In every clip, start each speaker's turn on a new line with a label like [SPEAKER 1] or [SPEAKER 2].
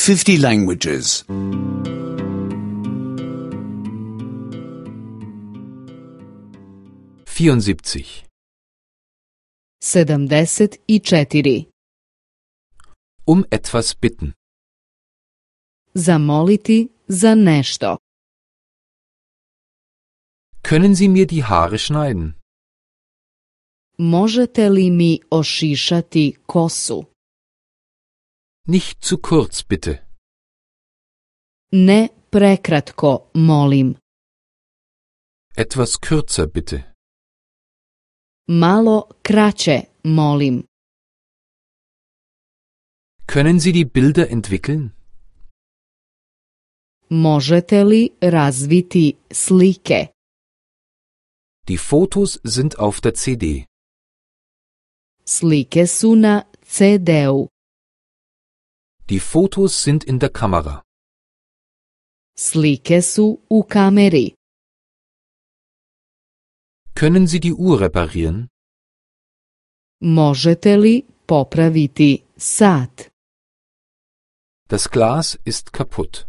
[SPEAKER 1] 50 languages.
[SPEAKER 2] 74.
[SPEAKER 3] 74.
[SPEAKER 2] Etwas bitten.
[SPEAKER 3] Zamoliti za nešto.
[SPEAKER 2] Können Sie mir die Haare schneiden?
[SPEAKER 3] Možete li mi ošišati kosu?
[SPEAKER 2] Nicht zu kurz, bitte.
[SPEAKER 3] Ne prekratko, molim.
[SPEAKER 2] Etwas kürzer, bitte.
[SPEAKER 3] Malo kraće, molim.
[SPEAKER 2] Können Sie die Bilder entwickeln?
[SPEAKER 3] Možete li razviti slike?
[SPEAKER 2] Die Fotos sind auf der CD.
[SPEAKER 3] Slike su na CD-u.
[SPEAKER 2] Die Fotos sind in der Kamera.
[SPEAKER 3] Slike su u kameri.
[SPEAKER 2] Können Sie die Uhr reparieren?
[SPEAKER 3] Možete li popraviti sat?
[SPEAKER 2] Das Glas ist kaputt.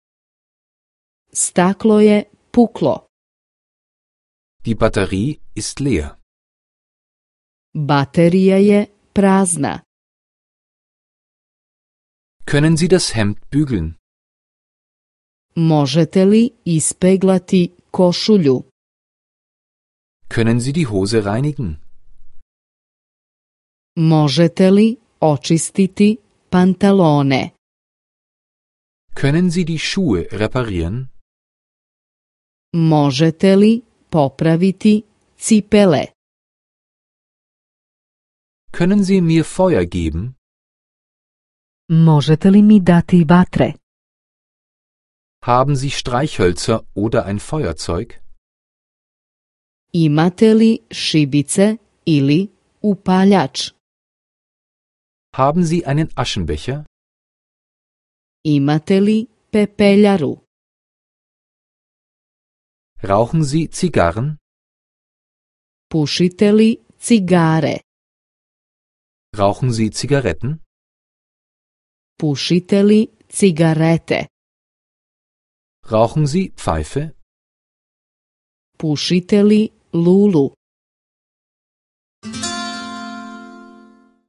[SPEAKER 3] Staklo je puklo.
[SPEAKER 2] Die Batterie ist leer.
[SPEAKER 3] Baterija je prazna.
[SPEAKER 2] Können Sie das Hemd bügeln?
[SPEAKER 3] Možete li ispeglati košulju?
[SPEAKER 2] Können Sie die Hose reinigen?
[SPEAKER 3] Možete li očistiti pantalone?
[SPEAKER 2] Können Sie die Schuhe reparieren?
[SPEAKER 3] Možete li popraviti cipele?
[SPEAKER 2] Können Sie mir Feuer geben?
[SPEAKER 3] Možete li mi dati vatre?
[SPEAKER 2] Haben Sie Streichhölzer oder ein Feuerzeug?
[SPEAKER 3] Imate li šibice ili upaljač?
[SPEAKER 2] Haben Sie einen Aschenbecher?
[SPEAKER 3] Imate li pepeljaru?
[SPEAKER 2] Rauchen Sie Zigarren?
[SPEAKER 3] Pušite li cigare?
[SPEAKER 2] Rauchen Sie Zigaretten?
[SPEAKER 3] Pušite li cigarete?
[SPEAKER 2] Rauchen Sie Pfeife?
[SPEAKER 3] Pušite li lulu?